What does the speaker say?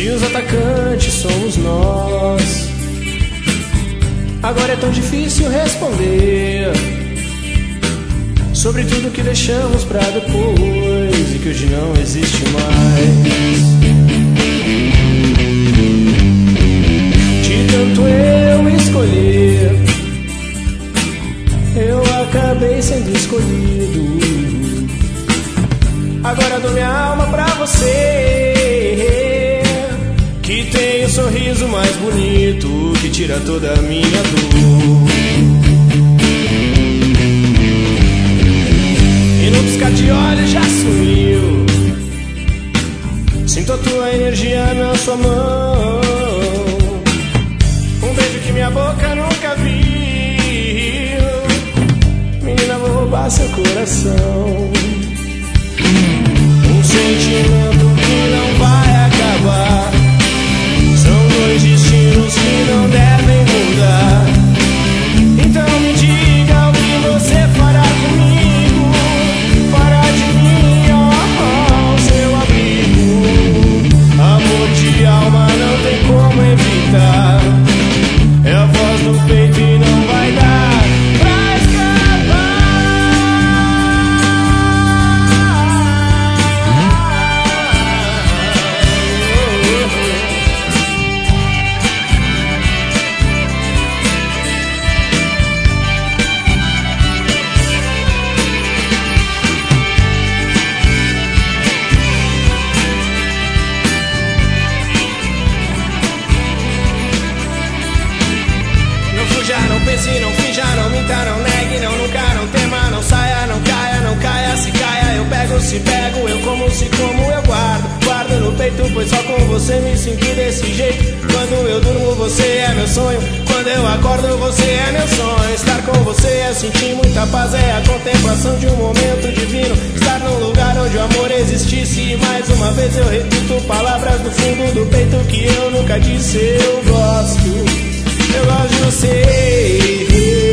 Se os atacantes somos nós, agora é tão difícil responder sobre tudo que deixamos pra depois e que hoje não existe mais. De tanto eu escolher, eu acabei sendo escolhido. Agora dou minha alma pra você, que tem o sorriso mais bonito, que tira toda a minha dor. E no piscar de olhos já sumiu. Sinto a tua energia na sua mão, um beijo que minha boca nunca viu. Menina, vou roubar seu coração. Um sentimento que não vai acabar. São dois destinos que não devem mudar. Então me diga o que você fará comigo. Fará de mim, seu abrigo. Amor de alma não tem como evitar. É a voz do peito e não vai dar pra escapar. Não pense, não finja, não minta, não negue, não nunca, não tema, não saia, não caia, se caia, eu pego, se pego, eu como, se como, eu guardo no peito, pois só com você me sinto desse jeito. Quando eu durmo, você é meu sonho, quando eu acordo, você é meu sonho. Estar com você é sentir muita paz, é a contemplação de um momento divino. Estar num lugar onde o amor existisse, e mais uma vez eu repito palavras do fundo do peito que eu nunca disse. Eu gosto de você.